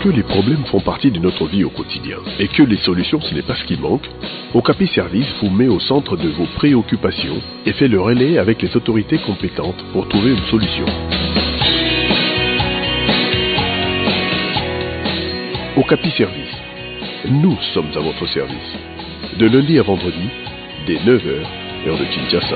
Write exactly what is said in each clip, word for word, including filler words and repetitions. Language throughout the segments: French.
que les problèmes font partie de notre vie au quotidien et que les solutions ce n'est pas ce qui manque, Okapi Service vous met au centre de vos préoccupations et fait le relais avec les autorités compétentes pour trouver une solution. Okapi Service, nous sommes à votre service. De lundi à vendredi, dès neuf heures, heure de Kinshasa.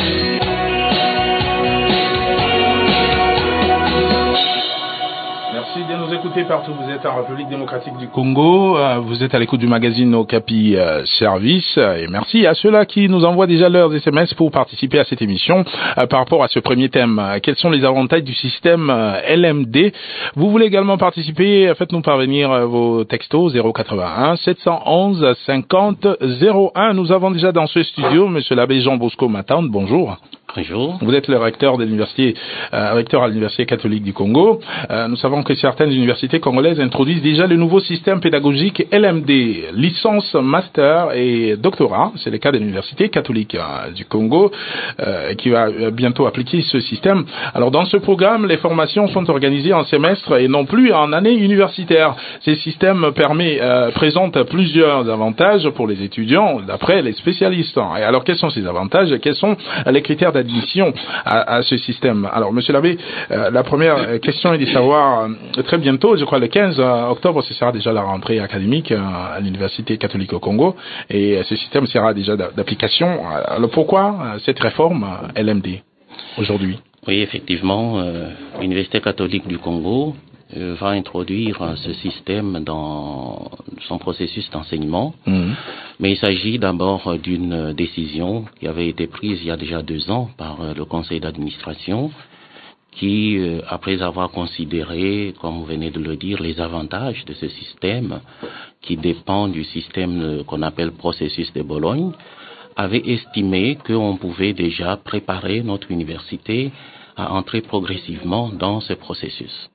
Merci de nous écouter partout. Vous êtes en République démocratique du Congo. Vous êtes à l'écoute du magazine Okapi Service. Et merci à ceux-là qui nous envoient déjà leurs S M S pour participer à cette émission. Par rapport à ce premier thème, quels sont les avantages du système L M D? Vous voulez également participer? Faites-nous parvenir vos textos zéro quatre-vingt-un sept cent onze cinquante zéro un. Nous avons déjà dans ce studio Monsieur l'abbé Jean Bosco Matande. Bonjour. Bonjour. Vous êtes le recteur de l'université, euh, recteur à l'université catholique du Congo. Euh, nous savons que certaines universités congolaises introduisent déjà le nouveau système pédagogique L M D, licence, master et doctorat. C'est le cas de l'université catholique euh, du Congo euh, qui va bientôt appliquer ce système. Alors dans ce programme, les formations sont organisées en semestre et non plus en année universitaire. Ces systèmes permet, euh, présentent plusieurs avantages pour les étudiants d'après les spécialistes. Et alors quels sont ces avantages? Quels sont les critères d'admission à, à ce système? Alors, Monsieur l'abbé, euh, la première question est de savoir, euh, très bientôt, je crois le quinze octobre, ce sera déjà la rentrée académique euh, à l'Université catholique au Congo, et euh, ce système sera déjà d'application. Alors, pourquoi euh, cette réforme euh, L M D aujourd'hui? Oui, effectivement, euh, l'Université catholique du Congo euh, va introduire euh, ce système dans son processus d'enseignement. Mmh. Mais il s'agit d'abord d'une décision qui avait été prise il y a déjà deux ans par le conseil d'administration qui, après avoir considéré, comme vous venez de le dire, les avantages de ce système qui dépend du système qu'on appelle processus de Bologne, avait estimé qu'on pouvait déjà préparer notre université à entrer progressivement dans ce processus.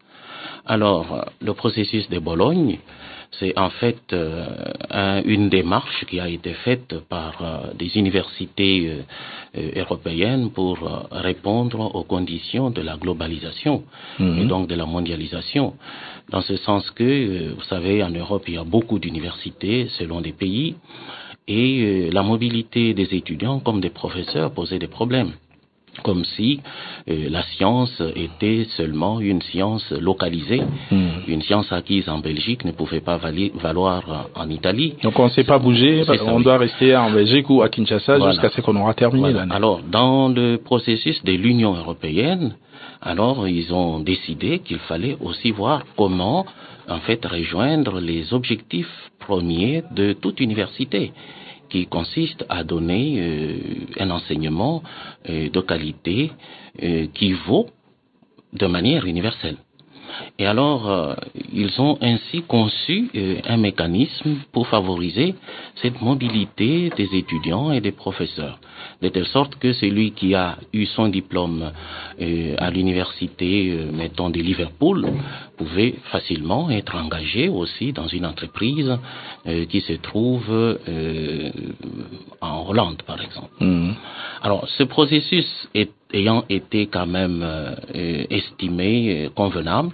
Alors, le processus de Bologne, c'est en fait euh, un, une démarche qui a été faite par euh, des universités euh, euh, européennes pour euh, répondre aux conditions de la globalisation mmh. et donc de la mondialisation. Dans ce sens que, euh, vous savez, en Europe, il y a beaucoup d'universités selon des pays et euh, la mobilité des étudiants comme des professeurs posait des problèmes. Comme si euh, la science était seulement une science localisée, mmh. une science acquise en Belgique ne pouvait pas vali- valoir en Italie. Donc on ne sait pas bouger, on ça, doit oui. rester en Belgique ou à Kinshasa voilà. jusqu'à ce qu'on aura terminé voilà. l'année. Alors dans le processus de l'Union européenne, alors ils ont décidé qu'il fallait aussi voir comment en fait rejoindre les objectifs premiers de toute université, qui consiste à donner euh, un enseignement euh, de qualité euh, qui vaut de manière universelle. Et alors, euh, ils ont ainsi conçu euh, un mécanisme pour favoriser cette mobilité des étudiants et des professeurs, de telle sorte que celui qui a eu son diplôme euh, à l'université, euh, mettons, de Liverpool, pouvait facilement être engagé aussi dans une entreprise euh, qui se trouve euh, en Hollande, par exemple. Mmh. Alors, ce processus est, ayant été quand même euh, estimé euh, convenable,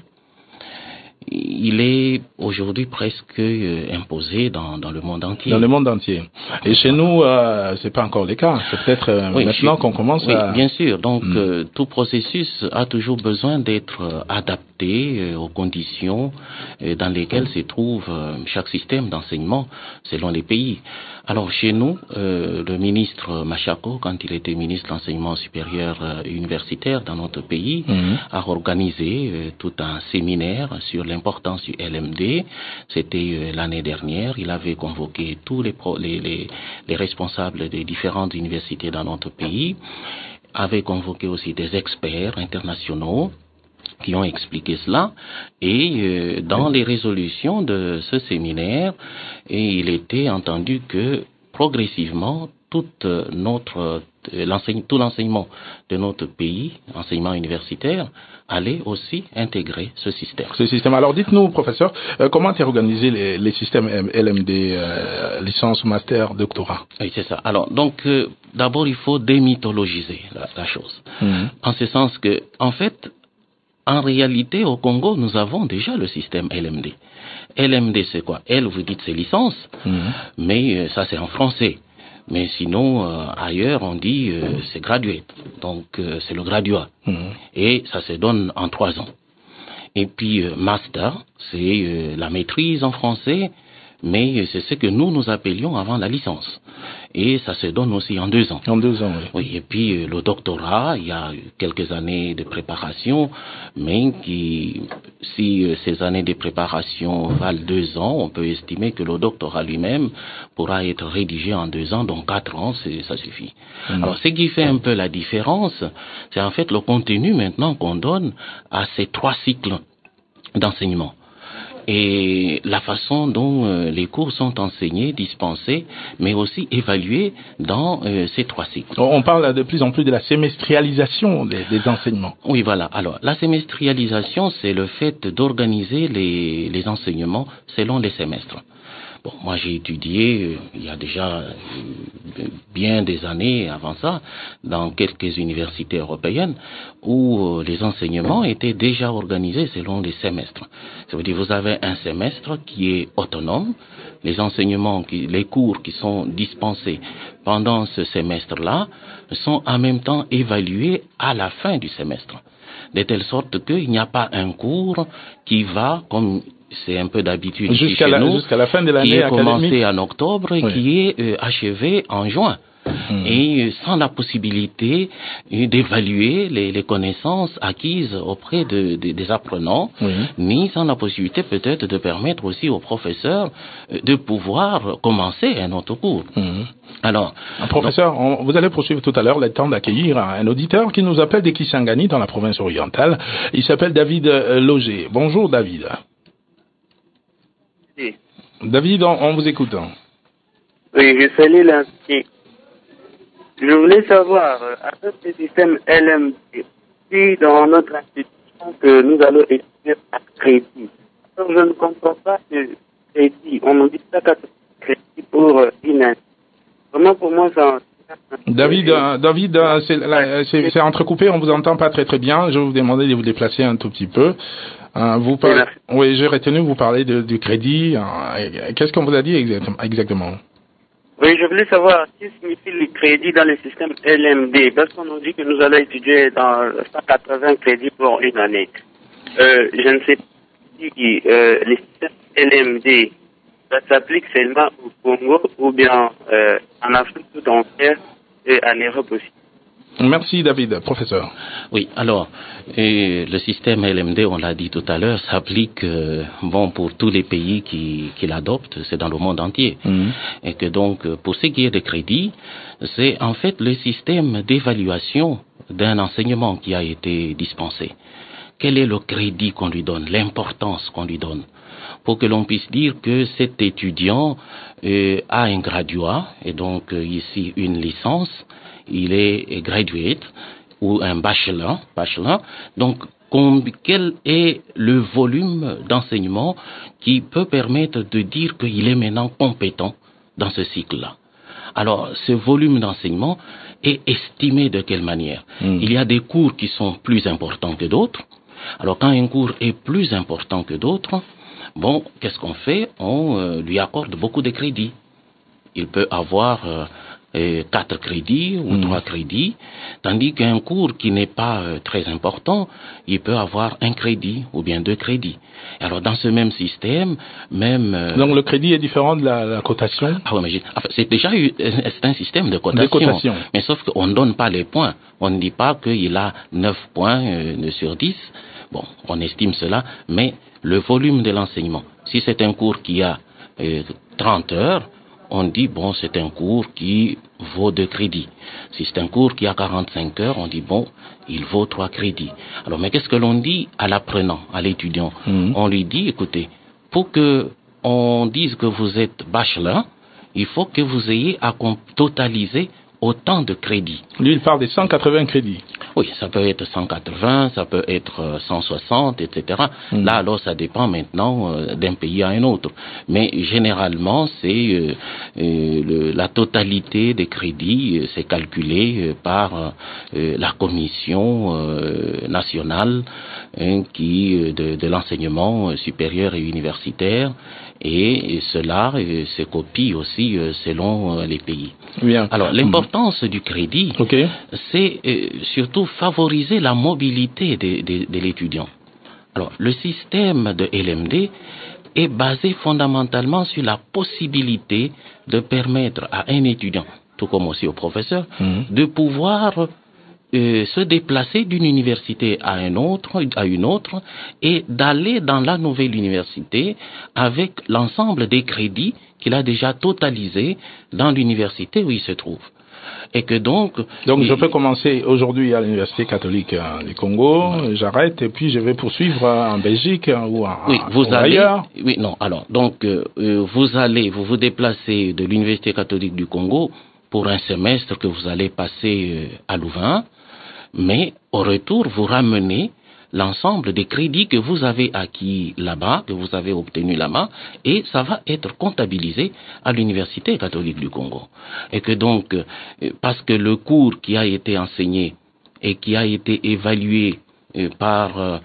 il est aujourd'hui presque euh, imposé dans, dans le monde entier. Dans le monde entier. Et chez nous, euh, c'est pas encore le cas. C'est peut-être euh, oui, maintenant je... qu'on commence oui, à... Oui, bien sûr. Donc, mm. euh, tout processus a toujours besoin d'être euh, adapté euh, aux conditions euh, dans lesquelles se trouve euh, chaque système d'enseignement selon les pays. Alors, chez nous, euh, le ministre Machako, quand il était ministre de l'enseignement supérieur euh, universitaire dans notre pays, mm. a organisé euh, tout un séminaire sur l'importance du L M D. C'était euh, l'année dernière. Il avait convoqué tous les, pro, les, les, les responsables des différentes universités dans notre pays, avait convoqué aussi des experts internationaux qui ont expliqué cela. Et euh, dans les résolutions de ce séminaire, et il était entendu que progressivement, toute notre, l'enseigne, tout l'enseignement de notre pays, enseignement universitaire, allait aussi intégrer ce système. Ce système. Alors dites-nous, professeur, euh, comment est organisé les, les systèmes L M D, euh, licence, master, doctorat? Oui, c'est ça. Alors, donc, euh, d'abord, il faut démythologiser la, la chose. Mmh. En ce sens que, en fait, en réalité, au Congo, nous avons déjà le système L M D. L M D, c'est quoi? L, vous dites, c'est licence, mmh. mais euh, ça, c'est en français. Mais sinon, euh, ailleurs, on dit euh, c'est graduate. Donc, euh, c'est le graduat. Mmh. Et ça se donne en trois ans. Et puis, euh, master, c'est euh, la maîtrise en français, mais c'est ce que nous, nous appelions avant la licence. Et ça se donne aussi en deux ans. En deux ans, oui. Oui, et puis euh, le doctorat, il y a quelques années de préparation, mais qui, si euh, ces années de préparation valent deux ans, on peut estimer que le doctorat lui-même pourra être rédigé en deux ans, donc quatre ans, c'est, ça suffit. Mmh. Alors, ce qui fait un peu la différence, c'est en fait le contenu maintenant qu'on donne à ces trois cycles d'enseignement. Et la façon dont euh, les cours sont enseignés, dispensés, mais aussi évalués dans euh, ces trois cycles. On parle de plus en plus de la sémestrialisation des, des enseignements. Oui, voilà. Alors, la sémestrialisation, c'est le fait d'organiser les, les enseignements selon les semestres. Bon, moi j'ai étudié euh, il y a déjà euh, bien des années avant ça dans quelques universités européennes où euh, les enseignements étaient déjà organisés selon les semestres. Ça veut dire vous avez un semestre qui est autonome, les enseignements, qui, les cours qui sont dispensés pendant ce semestre-là sont en même temps évalués à la fin du semestre, de telle sorte qu'il n'y a pas un cours qui va comme c'est un peu d'habitude jusqu'à chez la, nous, jusqu'à la fin de l'année qui est académique. Commencé en octobre et oui. qui est euh, achevé en juin. Mmh. Et euh, sans la possibilité euh, d'évaluer les, les connaissances acquises auprès de, de, des apprenants, oui. ni sans la possibilité peut-être de permettre aussi aux professeurs euh, de pouvoir commencer un autre cours. Mmh. Alors, un professeur, donc, on, vous allez poursuivre tout à l'heure le temps d'accueillir un auditeur qui nous appelle de Kisangani dans la province orientale. Il s'appelle David euh, Loger. Bonjour David. Oui. David, on, on vous écoute. Oui, je salue l'inscrit. Je voulais savoir, avec le système L M D, si dans notre institution que nous allons étudier à crédit. Alors, je ne comprends pas ce crédit. On nous dit ça qu'à crédit pour une année. Vraiment, pour moi, ça... David, euh, David, euh, c'est, là, c'est, c'est entrecoupé, on vous entend pas très très bien. Je vais vous demander de vous déplacer un tout petit peu. Euh, vous parlez, oui, j'ai retenu, vous parlez de, du crédit. Euh, qu'est-ce qu'on vous a dit exactement? Oui, je voulais savoir ce qui signifie le crédit dans le système L M D, parce qu'on nous dit que nous allons étudier dans cent quatre-vingts crédits pour une année. Euh, je ne sais pas si euh, le système L M D, ça s'applique seulement au Congo ou bien euh, en Afrique tout entière et en Europe aussi. Merci David, professeur. Oui, alors, euh, le système L M D, on l'a dit tout à l'heure, s'applique euh, bon, pour tous les pays qui, qui l'adoptent, c'est dans le monde entier. Mmh. Et que donc, pour ce qui est des crédits, c'est en fait le système d'évaluation d'un enseignement qui a été dispensé. Quel est le crédit qu'on lui donne, l'importance qu'on lui donne, pour que l'on puisse dire que cet étudiant euh, a un graduat, et donc euh, ici une licence, il est graduate ou un bachelor, bachelor. Donc, quel est le volume d'enseignement qui peut permettre de dire qu'il est maintenant compétent dans ce cycle-là? Alors, ce volume d'enseignement est estimé de quelle manière? Mmh. Il y a des cours qui sont plus importants que d'autres. Alors, quand un cours est plus important que d'autres, bon, qu'est-ce qu'on fait? On euh, lui accorde beaucoup de crédits. Il peut avoir... Euh, quatre crédits ou trois mmh. crédits, tandis qu'un cours qui n'est pas euh, très important, il peut avoir un crédit ou bien deux crédits. Alors dans ce même système, même... Euh, Donc le crédit est différent de la, la cotation? Ah oui, mais j'ai, enfin, c'est déjà eu, c'est un système de cotation, de cotation. Mais sauf qu'on ne donne pas les points. On ne dit pas qu'il a neuf points euh, sur dix. Bon, on estime cela, mais le volume de l'enseignement. Si c'est un cours qui a euh, trente heures, on dit, bon, c'est un cours qui vaut deux crédits. Si c'est un cours qui a quarante-cinq heures, on dit, bon, il vaut trois crédits. Alors, mais qu'est-ce que l'on dit à l'apprenant, à l'étudiant? Mmh. On lui dit, écoutez, pour que on dise que vous êtes bachelor, il faut que vous ayez à totaliser autant de crédits. Lui, il parle des cent quatre-vingts crédits. Oui, ça peut être cent quatre-vingts, ça peut être cent soixante, et cetera. Mmh. Là, alors, ça dépend maintenant euh, d'un pays à un autre. Mais généralement, c'est euh, euh, le, la totalité des crédits, euh, c'est calculé euh, par euh, la commission euh, nationale hein, qui de, de l'enseignement supérieur et universitaire, et, et cela euh, se copie aussi euh, selon euh, les pays. Bien. Alors l'importance mmh. du crédit, okay. c'est euh, surtout favoriser la mobilité de, de, de l'étudiant. Alors le système de L M D est basé fondamentalement sur la possibilité de permettre à un étudiant, tout comme aussi au professeur, mmh. de pouvoir euh, se déplacer d'une université à, un autre, à une autre et d'aller dans la nouvelle université avec l'ensemble des crédits qu'il a déjà totalisés dans l'université où il se trouve. Et que donc... Donc je peux commencer aujourd'hui à l'Université catholique du Congo, ouais. j'arrête et puis je vais poursuivre en Belgique ou, en, oui, vous ou allez, ailleurs. Oui, non, alors, donc euh, vous allez, vous vous déplacez de l'Université catholique du Congo pour un semestre que vous allez passer euh, à Louvain, mais au retour, vous ramenez l'ensemble des crédits que vous avez acquis là-bas, que vous avez obtenus là-bas, et ça va être comptabilisé à l'Université catholique du Congo. Et que donc, parce que le cours qui a été enseigné et qui a été évalué par euh,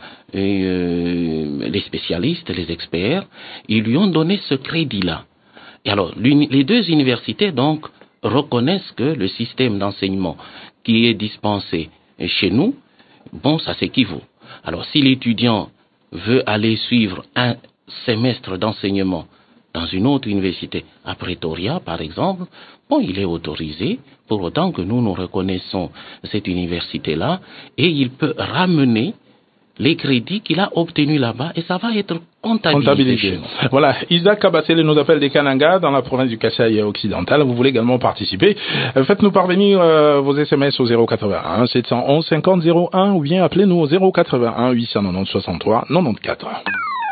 euh, les spécialistes, les experts, ils lui ont donné ce crédit-là. Et alors, les deux universités, donc, reconnaissent que le système d'enseignement qui est dispensé chez nous, bon, ça s'équivaut. Alors, si l'étudiant veut aller suivre un semestre d'enseignement dans une autre université, à Pretoria, par exemple, bon, il est autorisé, pour autant que nous, nous reconnaissons cette université-là, et il peut ramener les crédits qu'il a obtenus là-bas, et ça va être comptabilisé. comptabilisé. Voilà, Isaac Kabasele nous appelle des Kananga, dans la province du Kasaï occidental. Vous voulez également participer. Faites-nous parvenir euh, vos S M S au zéro quatre-vingt-un sept cent onze cinquante zéro un ou bien appelez-nous au zéro quatre-vingt-un huit cent quatre-vingt-dix soixante-trois quatre-vingt-quatorze.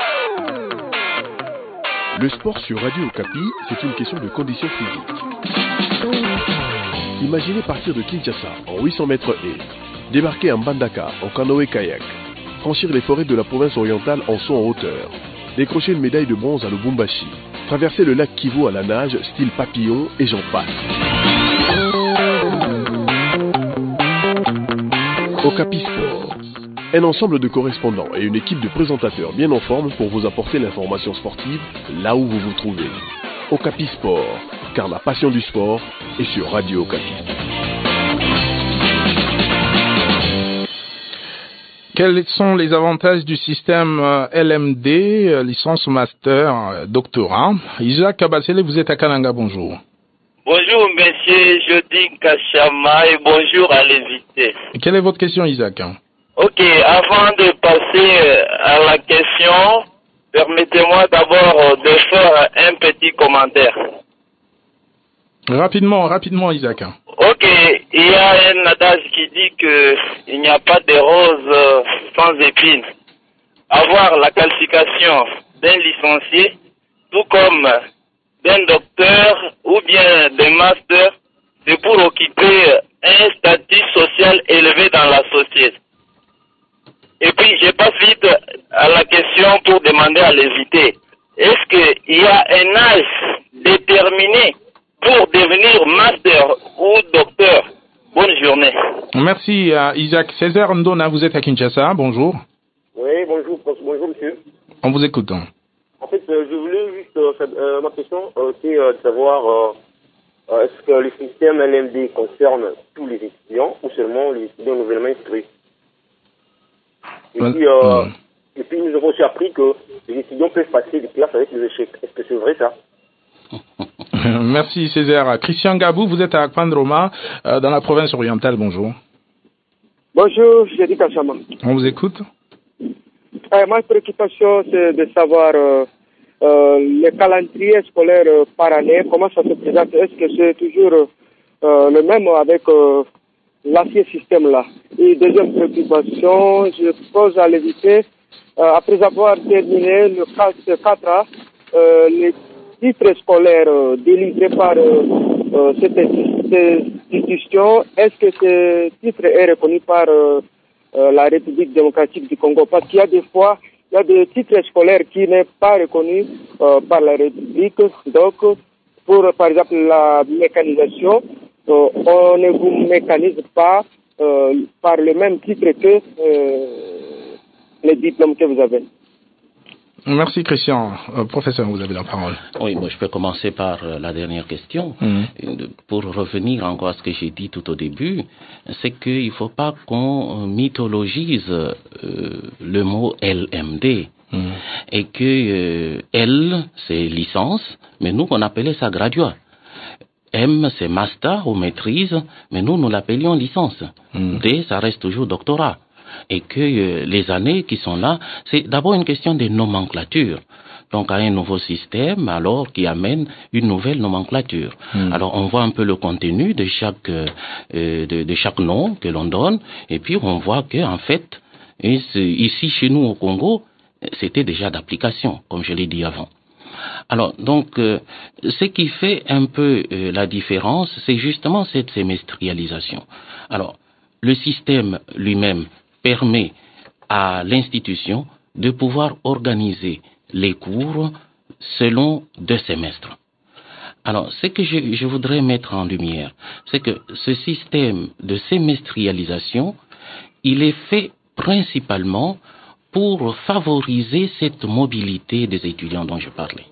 Le sport sur Radio Okapi, c'est une question de conditions physiques. Imaginez partir de Kinshasa en huit cents mètres et débarquer en Mbandaka en canoë-kayak, franchir les forêts de la province orientale en saut en hauteur, décrocher une médaille de bronze à Lubumbashi, traverser le lac Kivu à la nage style papillon et j'en passe. Okapi Sport, un ensemble de correspondants et une équipe de présentateurs bien en forme pour vous apporter l'information sportive là où vous vous trouvez. Okapi Sport, car la passion du sport est sur Radio Okapi. Quels sont les avantages du système L M D, licence master, doctorat? Isaac Kabasele, vous êtes à Kananga, bonjour. Bonjour, monsieur Jody Kachama, et bonjour à l'invité. Quelle est votre question, Isaac? Ok, avant de passer à la question, permettez-moi d'abord de faire un petit commentaire. Rapidement, rapidement, Isaac. Ok, il y a un adage qui dit que il n'y a pas de rose sans épines. Avoir la qualification d'un licencié, tout comme d'un docteur ou bien d'un master, c'est pour occuper un statut social élevé dans la société. Et puis, je passe vite à la question pour demander à l'invité. Est-ce qu'il y a un âge déterminé pour devenir master ou docteur? Bonne journée. Merci, euh, Isaac. César Ndona, vous êtes à Kinshasa. Bonjour. Oui, bonjour. Bonjour, monsieur. On vous écoute. En fait, euh, je voulais juste... Euh, euh, ma question, euh, c'est euh, de savoir... Euh, euh, est-ce que le système L M D concerne tous les étudiants ou seulement les étudiants nouvellement inscrits? Et, ouais. puis, euh, mmh. et puis, nous avons aussi appris que les étudiants peuvent passer des classes avec les échecs. Est-ce que c'est vrai, ça? Merci, César. Christian Gabou, vous êtes à Pandroma, euh, dans la province orientale. Bonjour. Bonjour, je dis Kachama. On vous écoute. Euh, ma préoccupation, c'est de savoir euh, euh, le calendrier scolaire euh, par année, comment ça se présente. Est-ce que c'est toujours euh, le même avec euh, l'ancien système-là? Et deuxième préoccupation, je pose à l'invité, euh, après avoir terminé le quatre A, euh, les titres scolaires euh, délivrés par euh, euh, cette institution, est-ce que ce titre est reconnu par euh, euh, la République démocratique du Congo? Parce qu'il y a des fois, il y a des titres scolaires qui n'est pas reconnus euh, par la République. Donc, pour par exemple la mécanisation, euh, on ne vous mécanise pas euh, par le même titre que euh, les diplômes que vous avez. Merci Christian. Euh, professeur, vous avez la parole. Oui, bon, je peux commencer par euh, la dernière question. Mmh. Pour revenir encore à ce que j'ai dit tout au début, c'est qu'il ne faut pas qu'on mythologise euh, le mot L M D. Mmh. Et que euh, L, c'est licence, mais nous, on appelait ça graduat. M, c'est master ou maîtrise, mais nous, nous l'appelions licence. Mmh. D, ça reste toujours doctorat. Et que euh, les années qui sont là, c'est d'abord une question de nomenclature. Donc, à un nouveau système, alors, qui amène une nouvelle nomenclature. Mmh. Alors, on voit un peu le contenu de chaque, euh, de, de chaque nom que l'on donne, et puis on voit que, en fait, ici, chez nous, au Congo, c'était déjà d'application, comme je l'ai dit avant. Alors, donc, euh, ce qui fait un peu euh, la différence, c'est justement cette semestrialisation. Alors, le système lui-même permet à l'institution de pouvoir organiser les cours selon deux semestres. Alors, ce que je, je voudrais mettre en lumière, c'est que ce système de semestrialisation, il est fait principalement pour favoriser cette mobilité des étudiants dont je parlais.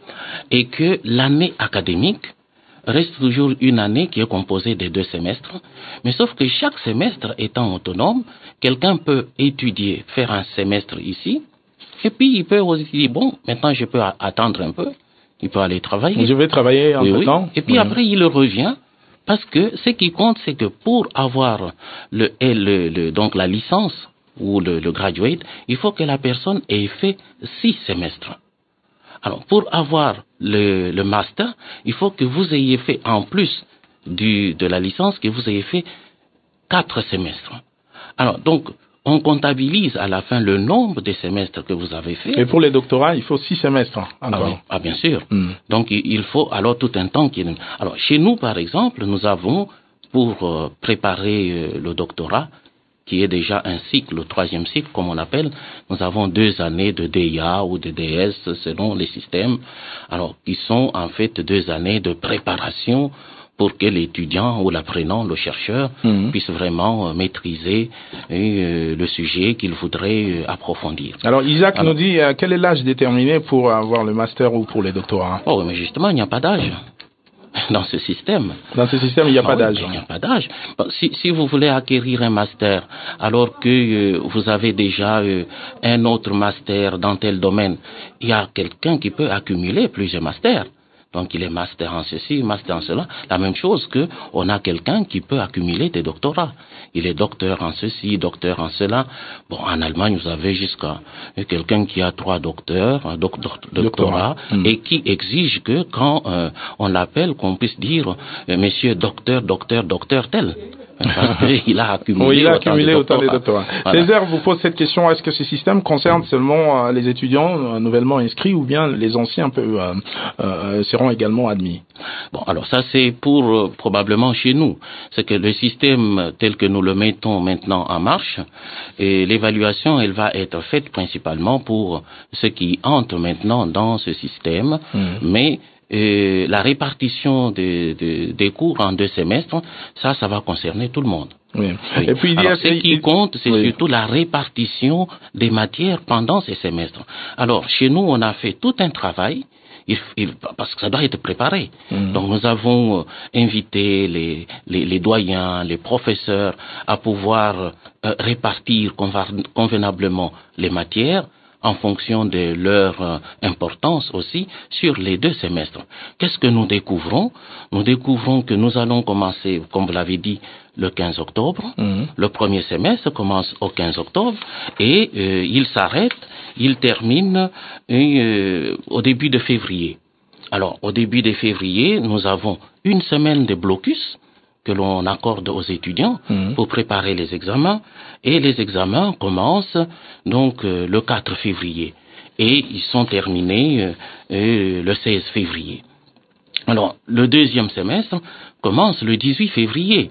Et que l'année académique reste toujours une année qui est composée de deux semestres, mais sauf que chaque semestre étant autonome, quelqu'un peut étudier, faire un semestre ici, et puis il peut aussi dire, bon, maintenant je peux attendre un peu, il peut aller travailler. Je vais travailler en oui, peu oui. temps. Et puis oui. Après il revient, parce que ce qui compte, c'est que pour avoir le, le, le, donc la licence ou le, le graduate, il faut que la personne ait fait six semestres. Alors, pour avoir le, le master, il faut que vous ayez fait, en plus du, de la licence, que vous ayez fait quatre semestres. Alors, donc, on comptabilise à la fin le nombre de semestres que vous avez fait. Et pour les doctorats, il faut six semestres encore. Ah, oui. Ah bien sûr. Mm. Donc, il faut alors tout un temps. Qui... Alors, chez nous, par exemple, nous avons, pour euh, préparer euh, le doctorat, qui est déjà un cycle, le troisième cycle, comme on appelle, nous avons deux années de D I A ou de D S selon les systèmes, alors qui sont en fait deux années de préparation pour que l'étudiant ou l'apprenant, le chercheur, mmh. puisse vraiment euh, maîtriser euh, le sujet qu'il voudrait euh, approfondir. Alors Isaac alors, nous dit, euh, quel est l'âge déterminé pour avoir le master ou pour les doctorats? Oh, mais justement, il n'y a pas d'âge. Dans ce système. Dans ce système, il n'y a ah, pas oui, d'âge. Il n'y a pas d'âge. Bon, si, si vous voulez acquérir un master, alors que euh, vous avez déjà euh, un autre master dans tel domaine, il y a quelqu'un qui peut accumuler plusieurs masters. Donc, il est master en ceci, master en cela. La même chose que on a quelqu'un qui peut accumuler des doctorats. Il est docteur en ceci, docteur en cela. Bon, en Allemagne, vous avez jusqu'à quelqu'un qui a trois docteurs, un doc, doc, doctorat, mmh. et qui exige que quand euh, on l'appelle, qu'on puisse dire euh, monsieur docteur, docteur, docteur tel. Parce qu'il a accumulé, oui, il a autant, accumulé de autant de doctorats. Voilà. Césaire vous pose cette question, est-ce que ce système concerne seulement euh, les étudiants euh, nouvellement inscrits ou bien les anciens peu, euh, euh, seront également admis? Bon, alors ça c'est pour euh, probablement chez nous. C'est que le système tel que nous le mettons maintenant en marche, et l'évaluation elle va être faite principalement pour ceux qui entrent maintenant dans ce système, mmh. mais Euh, la répartition de, de, des cours en deux semestres, ça, ça va concerner tout le monde. Oui. Oui. Et puis, il Alors, y a... ce qui compte, c'est oui. surtout la répartition des matières pendant ces semestres. Alors, chez nous, on a fait tout un travail, il, il, parce que ça doit être préparé. Mmh. Donc, nous avons euh, invité les, les, les doyens, les professeurs à pouvoir euh, répartir convenablement les matières, en fonction de leur euh, importance aussi, sur les deux semestres. Qu'est-ce que nous découvrons? Nous découvrons que nous allons commencer, comme vous l'avez dit, le quinze octobre. Mmh. Le premier semestre commence au quinze octobre et euh, il s'arrête, il termine euh, au début de février. Alors, au début de février, nous avons une semaine de blocus que l'on accorde aux étudiants mmh. pour préparer les examens. Et les examens commencent donc euh, le quatre février et ils sont terminés euh, euh, le seize février. Alors, le deuxième semestre commence le dix-huit février.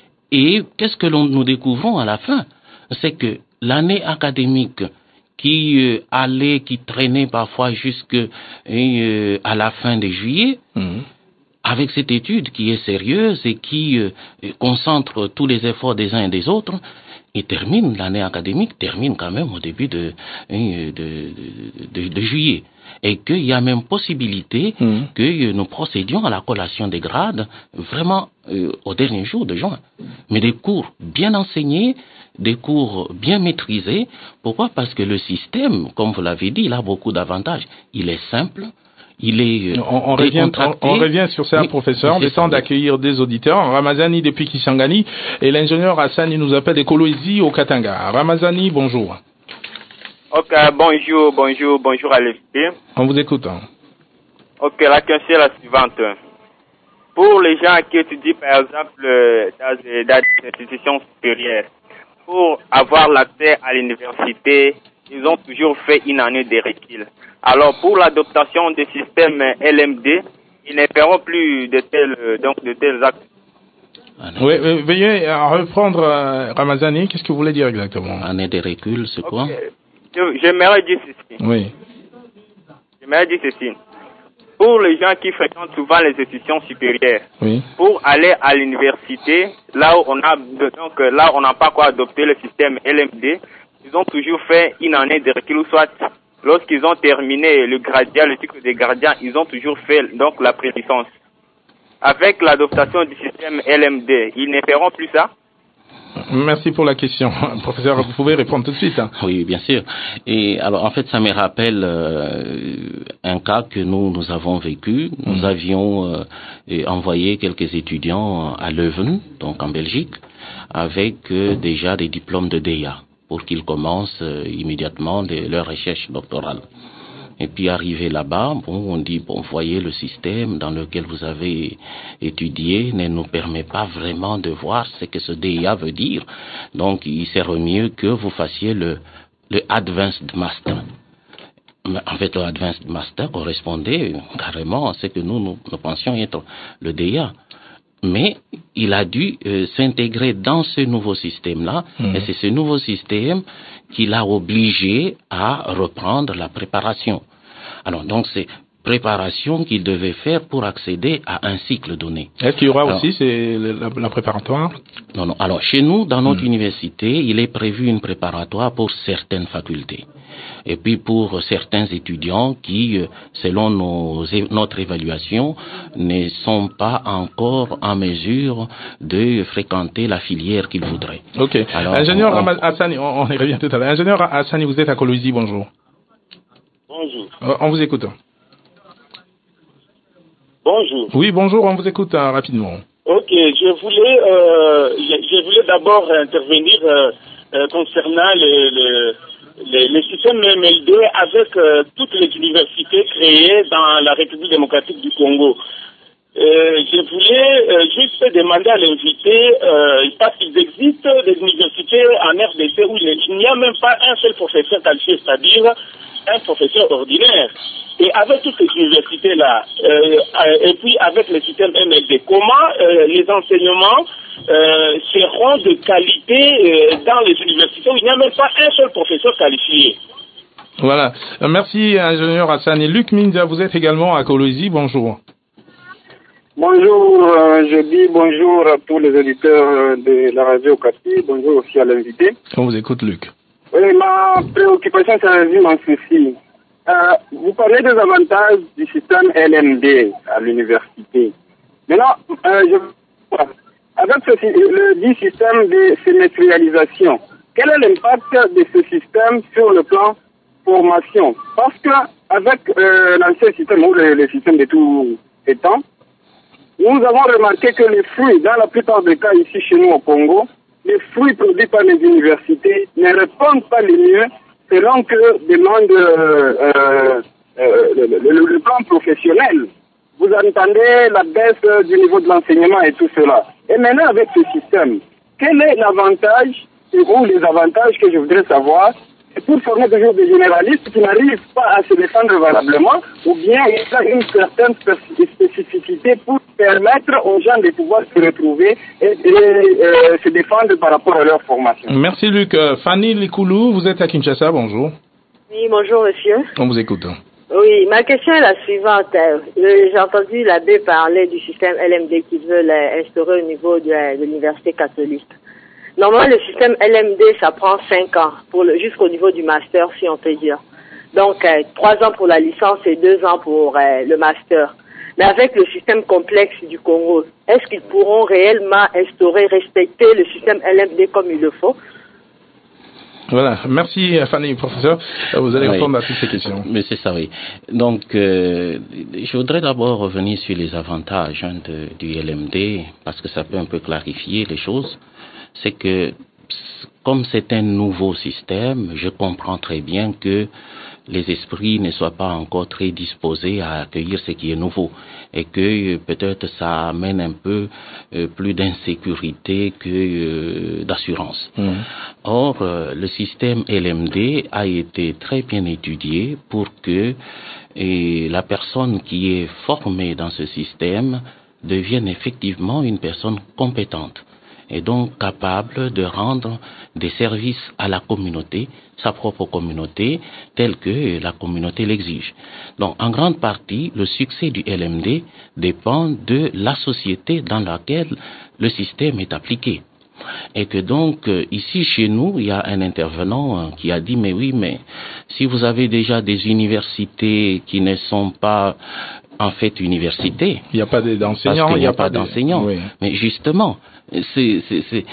Et qu'est-ce que l'on, nous découvrons à la fin? C'est que l'année académique qui euh, allait, qui traînait parfois jusque euh, à la fin de juillet, mmh. avec cette étude qui est sérieuse et qui euh, concentre tous les efforts des uns et des autres, il termine, l'année académique termine quand même au début de, de, de, de, de juillet. Et qu'il y a même possibilité mmh. que nous procédions à la collation des grades vraiment euh, au dernier jour de juin. Mais des cours bien enseignés, des cours bien maîtrisés. Pourquoi? Parce que le système, comme vous l'avez dit, il a beaucoup d'avantages. Il est simple. Il est on, on, revient, on, on revient sur ça, oui, professeur. Le temps d'accueillir des auditeurs. Ramazani depuis Kisangani et l'ingénieur Hassan, il nous appelle de Kolwezi au Katanga. Ramazani, bonjour. Ok, bonjour, bonjour, bonjour à l'F P. On vous écoute. Hein. Ok, la question est la suivante. Pour les gens qui étudient, par exemple, dans des, dans des institutions supérieures, pour avoir l'accès à l'université, ils ont toujours fait une année de recul. Alors, pour l'adoption des systèmes L M D, ils ne feront plus de tels, donc, de tels actes. Oui, oui, veuillez reprendre euh, Ramazani. Qu'est-ce que vous voulez dire exactement? Année de recul, c'est quoi? Okay. J'aimerais dire ceci. Oui. J'aimerais dire ceci. Pour les gens qui fréquentent souvent les institutions supérieures, oui. pour aller à l'université, là où on a donc là on n'a pas quoi adopter le système L M D, ils ont toujours fait une année de recul, soit lorsqu'ils ont terminé le gradien, le cycle des gardiens, ils ont toujours fait donc la pré-licence. Avec l'adoption du système L M D, ils ne feront plus ça? Merci pour la question. Professeur, vous pouvez répondre tout de suite. Hein. Oui, bien sûr. Et alors, en fait, ça me rappelle euh, un cas que nous, nous avons vécu. Nous mmh. avions euh, envoyé quelques étudiants à Leuven, donc en Belgique, avec euh, déjà des diplômes de D E A pour qu'ils commencent euh, immédiatement de leur recherche doctorale. Et puis arrivé là-bas, bon, on dit, bon, voyez, le système dans lequel vous avez étudié ne nous permet pas vraiment de voir ce que ce D E A veut dire. Donc, il serait mieux que vous fassiez le, le Advanced Master. Mais en fait, le Advanced Master correspondait carrément à ce que nous, nous, nous pensions être le D E A. Mais il a dû euh, s'intégrer dans ce nouveau système-là, mmh. et c'est ce nouveau système qui l'a obligé à reprendre la préparation. Alors donc c'est préparation qu'il devait faire pour accéder à un cycle donné. Est-ce qu'il y aura Alors, aussi c'est la, la préparatoire? Non, non. Alors chez nous, dans notre mmh. université, il est prévu une préparatoire pour certaines facultés. Et puis pour certains étudiants qui, selon nos, notre évaluation, ne sont pas encore en mesure de fréquenter la filière qu'ils voudraient. Ok. Alors, ingénieur on, Hassani, on, on y revient tout à l'heure. Ingénieur Hassani, vous êtes à Kolwezi, bonjour. Bonjour. On vous écoute. Bonjour. Oui, bonjour, on vous écoute hein, rapidement. Ok, je voulais, euh, je, je voulais d'abord intervenir euh, euh, concernant le, le, le, le système M L D avec euh, toutes les universités créées dans la République démocratique du Congo. Euh, je voulais euh, juste demander à l'invité, euh, parce qu'il existe des universités en R D C où il n'y a même pas un seul professeur qualifié, c'est-à-dire un professeur ordinaire. Et avec toutes ces universités-là, euh, et puis avec le système M L D, comment euh, les enseignements euh, seront de qualité euh, dans les universités où il n'y a même pas un seul professeur qualifié? Voilà. Merci, ingénieur Hassan. Et Luc Minza, vous êtes également à Kolwezi. Bonjour. Bonjour, euh, je dis bonjour à tous les auditeurs de la radio Okapi. Bonjour aussi à l'invité. On vous écoute, Luc. Oui, ma préoccupation, ça résume en ceci. Euh, vous parlez des avantages du système L M D à l'université. Maintenant, euh, je, avec ce, le dit système de sémestrialisation, quel est l'impact de ce système sur le plan formation? Parce que avec euh, l'ancien système ou le, le système de tout étant, nous avons remarqué que les fruits, dans la plupart des cas ici chez nous au Congo, les fruits produits par les universités ne répondent pas les mieux selon que demande euh, euh, euh, le, le, le plan professionnel. Vous entendez la baisse du niveau de l'enseignement et tout cela. Et maintenant, avec ce système, quel est l'avantage ou les avantages que je voudrais savoir pour former toujours des généralistes qui n'arrivent pas à se défendre valablement, ou bien il y a une certaine spécificité pour permettre aux gens de pouvoir se retrouver et, et euh, se défendre par rapport à leur formation. Merci Luc. Fanny Likoulou, vous êtes à Kinshasa, bonjour. Oui, bonjour monsieur. On vous écoute. Oui, ma question est la suivante. J'ai entendu l'abbé parler du système L M D qu'ils veulent instaurer au niveau de l'université catholique. Normalement, le système L M D, ça prend cinq ans pour le, jusqu'au niveau du master, si on peut dire. Donc, euh, trois ans pour la licence et deux ans pour euh, le master. Mais avec le système complexe du Congo, est-ce qu'ils pourront réellement instaurer, respecter le système L M D comme il le faut? Voilà, merci Fanny, professeur. Vous allez oui. répondre à toutes ces questions. Mais c'est ça, oui. Donc, euh, je voudrais d'abord revenir sur les avantages hein, de, du L M D, parce que ça peut un peu clarifier les choses. C'est que, comme c'est un nouveau système, je comprends très bien que les esprits ne soient pas encore très disposés à accueillir ce qui est nouveau et que euh, peut-être ça amène un peu euh, plus d'insécurité que euh, d'assurance. Mmh. Or, euh, le système L M D a été très bien étudié pour que et la personne qui est formée dans ce système devienne effectivement une personne compétente et donc capable de rendre des services à la communauté, sa propre communauté, telle que la communauté l'exige. Donc, en grande partie, le succès du L M D dépend de la société dans laquelle le système est appliqué. Et que donc, ici, chez nous, il y a un intervenant qui a dit, mais oui, mais si vous avez déjà des universités qui ne sont pas en fait universités. Il n'y a pas d'enseignants. Parce qu'il n'y a, a pas d'enseignants. Oui. Mais justement, c'est, c'est, c'est,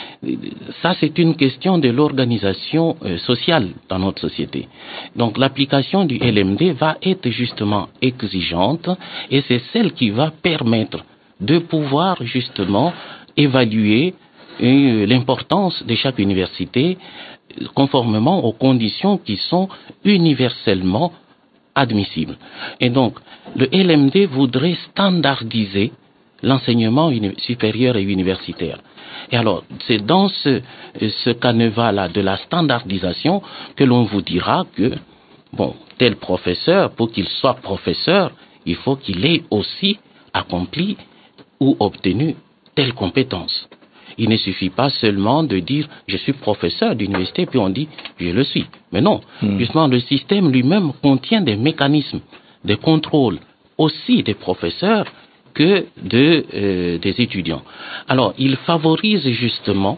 ça c'est une question de l'organisation euh, sociale dans notre société. Donc l'application du L M D va être justement exigeante et c'est celle qui va permettre de pouvoir justement évaluer euh, l'importance de chaque université conformément aux conditions qui sont universellement admissibles. Et donc le L M D voudrait standardiser l'enseignement supérieur et universitaire. Et alors, c'est dans ce, ce canevas-là de la standardisation que l'on vous dira que, bon, tel professeur, pour qu'il soit professeur, il faut qu'il ait aussi accompli ou obtenu telle compétence. Il ne suffit pas seulement de dire « je suis professeur d'université » puis on dit « je le suis ». Mais non, mmh. justement, le système lui-même contient des mécanismes de contrôle aussi des professeurs que de, euh, des étudiants. Alors, il favorise justement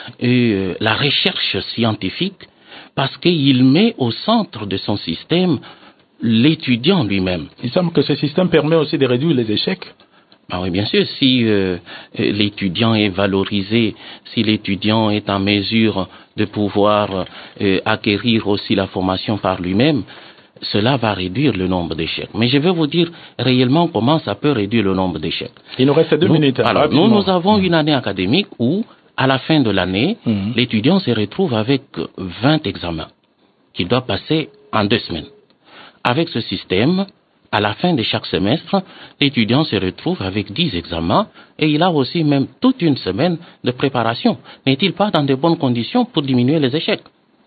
euh, la recherche scientifique parce qu'il met au centre de son système l'étudiant lui-même. Il semble que ce système permet aussi de réduire les échecs. Ah oui, bien sûr, si euh, l'étudiant est valorisé, si l'étudiant est en mesure de pouvoir euh, acquérir aussi la formation par lui-même, cela va réduire le nombre d'échecs. Mais je vais vous dire réellement comment ça peut réduire le nombre d'échecs. Il nous reste deux nous, minutes. Alors, nous, nous avons une année académique où, à la fin de l'année, mmh. l'étudiant se retrouve avec vingt examens qu'il doit passer en deux semaines. Avec ce système, à la fin de chaque semestre, l'étudiant se retrouve avec dix examens et il a aussi même toute une semaine de préparation. N'est-il pas dans de bonnes conditions pour diminuer les échecs ?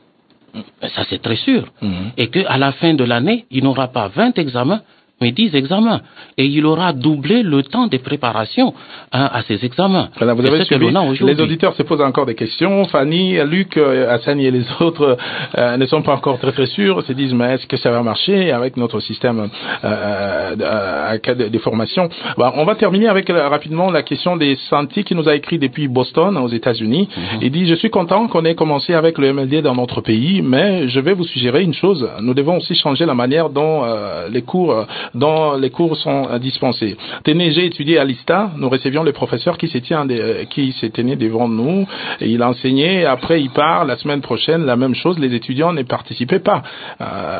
Ça, c'est très sûr. Mmh. Et qu'à la fin de l'année, il n'aura pas vingt examens, mais dix examens. Et il aura doublé le temps de préparation hein, à ces examens. Voilà, vous avez suivi. Les auditeurs se posent encore des questions. Fanny, Luc, Hassani et les autres euh, ne sont pas encore très très sûrs. Se disent, mais est-ce que ça va marcher avec notre système euh, de, de, de formation? Bon, on va terminer avec euh, rapidement la question des Santi qui nous a écrit depuis Boston, aux États-Unis. Mm-hmm. Il dit, je suis content qu'on ait commencé avec le M L D dans notre pays, mais je vais vous suggérer une chose. Nous devons aussi changer la manière dont euh, les cours dont les cours sont dispensés. Tenez, j'ai étudié à l'I S T A, nous recevions le professeur qui se tient, qui se tenait devant nous, et il enseignait, après il part, la semaine prochaine, la même chose, les étudiants ne participaient pas euh,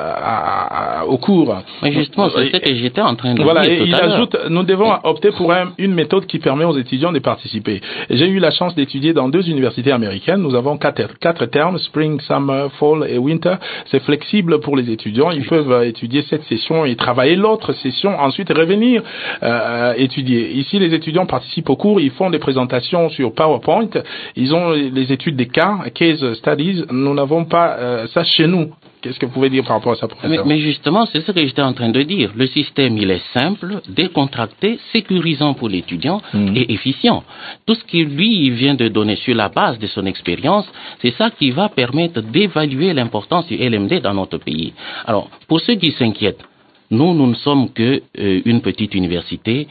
à, à, au cours. Mais justement, c'est ce que j'étais en train de voilà, dire et tout il à ajoute, nous devons opter pour un, une méthode qui permet aux étudiants de participer. J'ai eu la chance d'étudier dans deux universités américaines, nous avons quatre, quatre termes, Spring, Summer, Fall et Winter, c'est flexible pour les étudiants, ils peuvent étudier cette session et travailler l'autre session, ensuite revenir euh, étudier. Ici, les étudiants participent au cours, ils font des présentations sur PowerPoint, ils ont les études des cas, case studies, nous n'avons pas euh, ça chez nous. Qu'est-ce que vous pouvez dire par rapport à ça, professeur? Mais, mais justement, c'est ce que j'étais en train de dire. Le système, il est simple, décontracté, sécurisant pour l'étudiant mmh. et efficient. Tout ce qu'il lui vient de donner sur la base de son expérience, c'est ça qui va permettre d'évaluer l'importance du L M D dans notre pays. Alors, pour ceux qui s'inquiètent, nous, nous ne sommes que euh, une petite université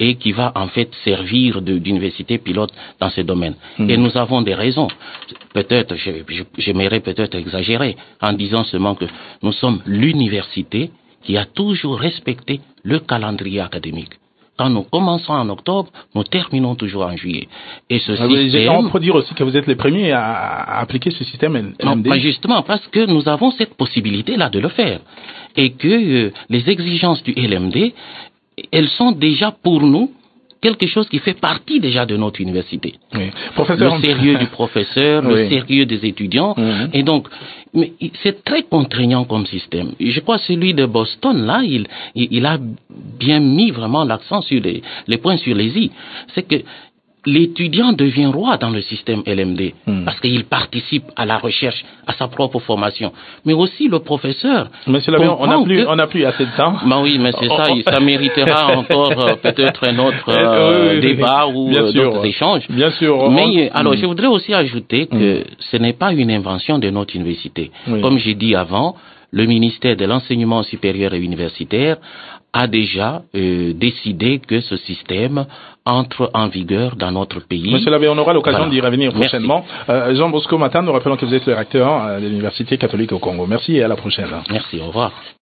et qui va en fait servir de, d'université pilote dans ce domaine. Mmh. Et nous avons des raisons. Peut-être, je, je, j'aimerais peut-être exagérer en disant seulement que nous sommes l'université qui a toujours respecté le calendrier académique. Quand nous commençons en octobre, nous terminons toujours en juillet. Et ce ah, système... On peut dire aussi que vous êtes les premiers à, à appliquer ce système L M D. Non, justement, parce que nous avons cette possibilité-là de le faire. Et que euh, les exigences du L M D, elles sont déjà pour nous quelque chose qui fait partie déjà de notre université. Oui. Professeur... Le sérieux du professeur, oui. Le sérieux des étudiants. Mm-hmm. Et donc, mais c'est très contraignant comme système. Je crois que celui de Boston, là, il, il, il a bien mis vraiment l'accent sur les, les points sur les i. C'est que l'étudiant devient roi dans le système L M D hmm. parce qu'il participe à la recherche, à sa propre formation. Mais aussi le professeur. Monsieur Labion, on n'a plus, que... on n'a plus assez de temps. Ben oui, mais c'est ça, ça méritera encore euh, peut-être un autre euh, oui, oui, débat oui. ou euh, d'autres échanges. Bien sûr. Mais on... alors, je voudrais aussi ajouter que hmm. ce n'est pas une invention de notre université. Oui. Comme j'ai dit avant, le ministère de l'enseignement supérieur et universitaire a déjà euh, décidé que ce système entre en vigueur dans notre pays. Monsieur Labbé, on aura l'occasion voilà. d'y revenir prochainement. Euh, Jean Bosco Matin, nous rappelons que vous êtes le recteur de l'Université catholique au Congo. Merci et à la prochaine. Merci, au revoir.